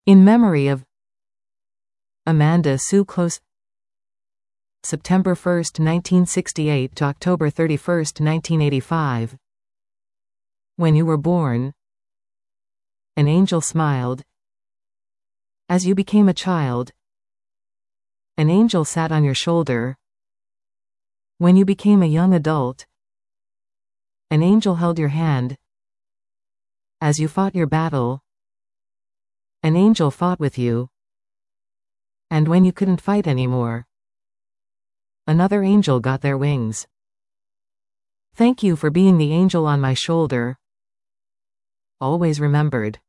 In memory of Amanda Sue Close, September 1, 1968 to October 31, 1985. When you were born, an angel smiled. As you became a child, an angel sat on your shoulder. When you became a young adult, an angel held your hand. As you fought your battle, an angel fought with you. And when you couldn't fight anymore, another angel got their wings. Thank you for being the angel on my shoulder, always remembered.